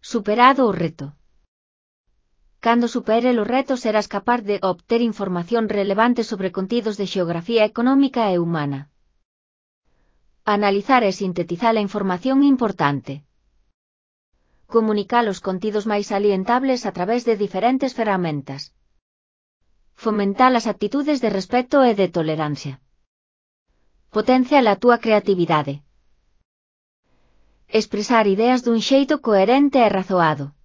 Superado o reto. Cando supere o reto serás capaz de obter información relevante sobre contidos de xeografía económica e humana. Analizar e sintetizar a información importante. Comunicar os contidos máis salientables a través de diferentes ferramentas. Fomentar as actitudes de respecto e de tolerancia. Potenciar a túa creatividade. Expresar ideas dun xeito coherente e razoado.